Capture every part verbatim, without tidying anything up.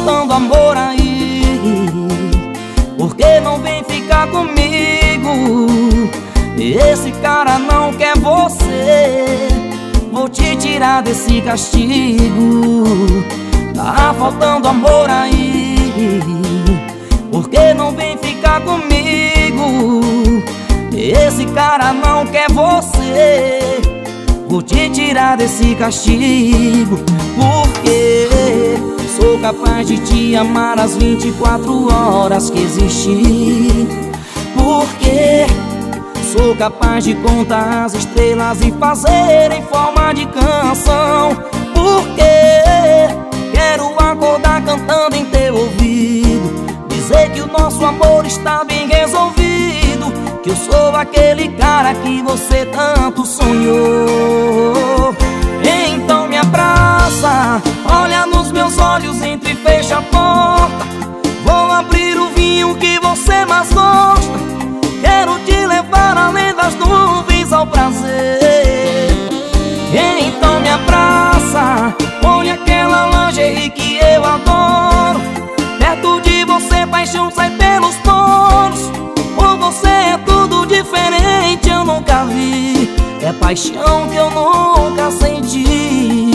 faltando amor aí? Por que não vem ficar comigo? Esse cara não quer você. Vou te tirar desse castigo. Tá faltando amor aí? Por que não vem ficar comigo? Esse cara não quer você. Vou te tirar desse castigo. Porque sou capaz de te amar as vinte e quatro horas que existir. Porque sou capaz de contar as estrelas e fazer em forma de canção. Porque quero acordar cantando em teu ouvido, dizer que o nosso amor está bem resolvido, que eu sou aquele cara que você tanto sonhou. Então me abraça, olha nos meus olhos, entre e fecha a porta. Vou abrir o vinho que você mais gosta. Quero te levar além das nuvens ao prazer. Então me abraça, põe aquela lingerie que eu adoro. Perto de você paixão sai pelos poros. Por você é tudo diferente, eu nunca vi. É paixão que eu nunca senti.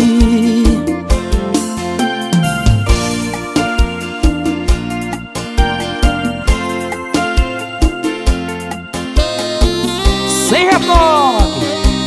Sem retoque.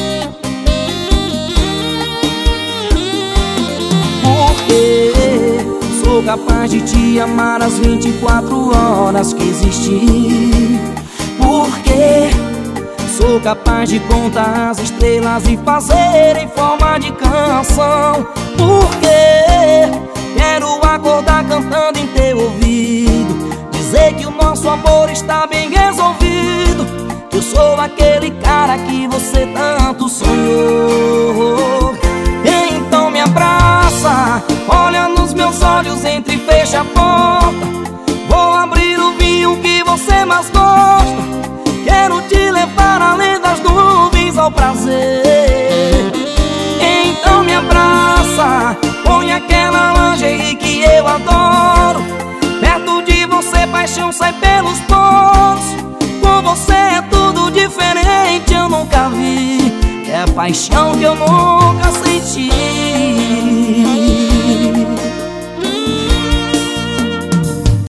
Porque sou capaz de te amar as vinte e quatro horas que existir. Porque sou capaz de contar as estrelas e fazer em forma de canção. Porque quero acordar cantando em teu ouvido, dizer que o nosso amor está bem resolvido, que eu sou aquele cara que você tanto sonhou. Então me abraça, olha nos meus olhos, entre e fecha a porta. Vou abrir o vinho que você mais gosta. Quero te levar além das nuvens ao prazer. Então me abraça, põe aquela lingerie que eu adoro. Perto de você paixão sai pelos poros. Com você é tudo diferente, eu nunca vi. É paixão que eu nunca senti.